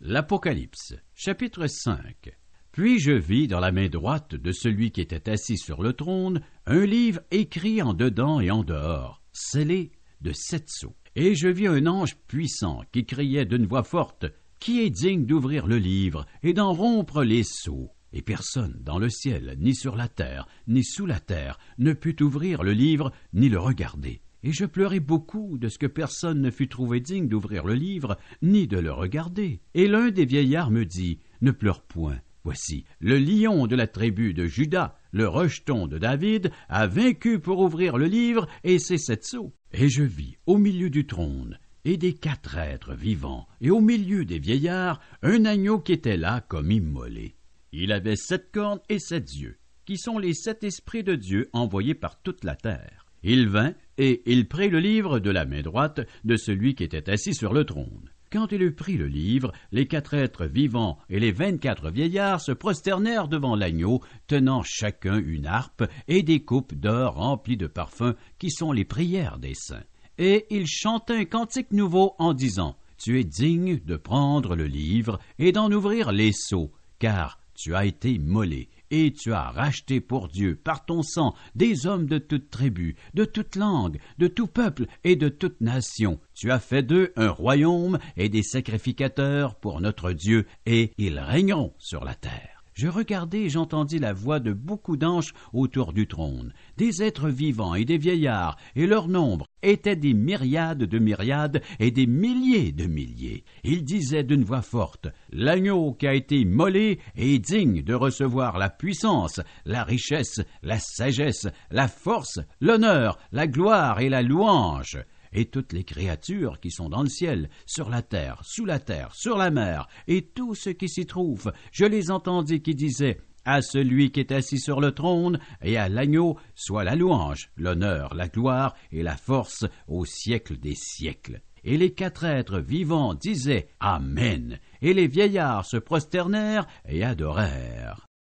L'Apocalypse, chapitre 5. Puis je vis dans la main droite de celui qui était assis sur le trône un livre écrit en dedans et en dehors, scellé de 7 sceaux. Et je vis un ange puissant qui criait d'une voix forte, « Qui est digne d'ouvrir le livre et d'en rompre les sceaux ?» Et personne dans le ciel, ni sur la terre, ni sous la terre, ne put ouvrir le livre, ni le regarder. Et je pleurai beaucoup de ce que personne ne fut trouvé digne d'ouvrir le livre, ni de le regarder. Et l'un des vieillards me dit, « Ne pleure point. Voici, le lion de la tribu de Juda, le rejeton de David, a vaincu pour ouvrir le livre et ses 7 sceaux. » Et je vis, au milieu du trône, et des 4 êtres vivants, et au milieu des vieillards, un agneau qui était là comme immolé. Il avait 7 cornes et 7 yeux, qui sont les 7 esprits de Dieu envoyés par toute la terre. Il vint, et il prit le livre de la main droite de celui qui était assis sur le trône. Quand il eut pris le livre, les 4 êtres vivants et les 24 vieillards se prosternèrent devant l'agneau, tenant chacun une harpe et des coupes d'or remplies de parfums, qui sont les prières des saints. Et il chanta un cantique nouveau en disant, « Tu es digne de prendre le livre et d'en ouvrir les sceaux, car tu as été immolé, et tu as racheté pour Dieu, par ton sang, des hommes de toute tribu, de toute langue, de tout peuple et de toute nation. Tu as fait d'eux un royaume et des sacrificateurs pour notre Dieu, et ils régneront sur la terre. » Je regardai et j'entendis la voix de beaucoup d'anges autour du trône, des êtres vivants et des vieillards, et leur nombre était des myriades de myriades et des milliers de milliers. Ils disaient d'une voix forte, « L'agneau qui a été immolé est digne de recevoir la puissance, la richesse, la sagesse, la force, l'honneur, la gloire et la louange. » Et toutes les créatures qui sont dans le ciel, sur la terre, sous la terre, sur la mer, et tout ce qui s'y trouve, je les entendis qui disaient, « À celui qui est assis sur le trône et à l'agneau, soit la louange, l'honneur, la gloire et la force au siècle des siècles. » Et les 4 êtres vivants disaient, « Amen. » Et les vieillards se prosternèrent et adorèrent.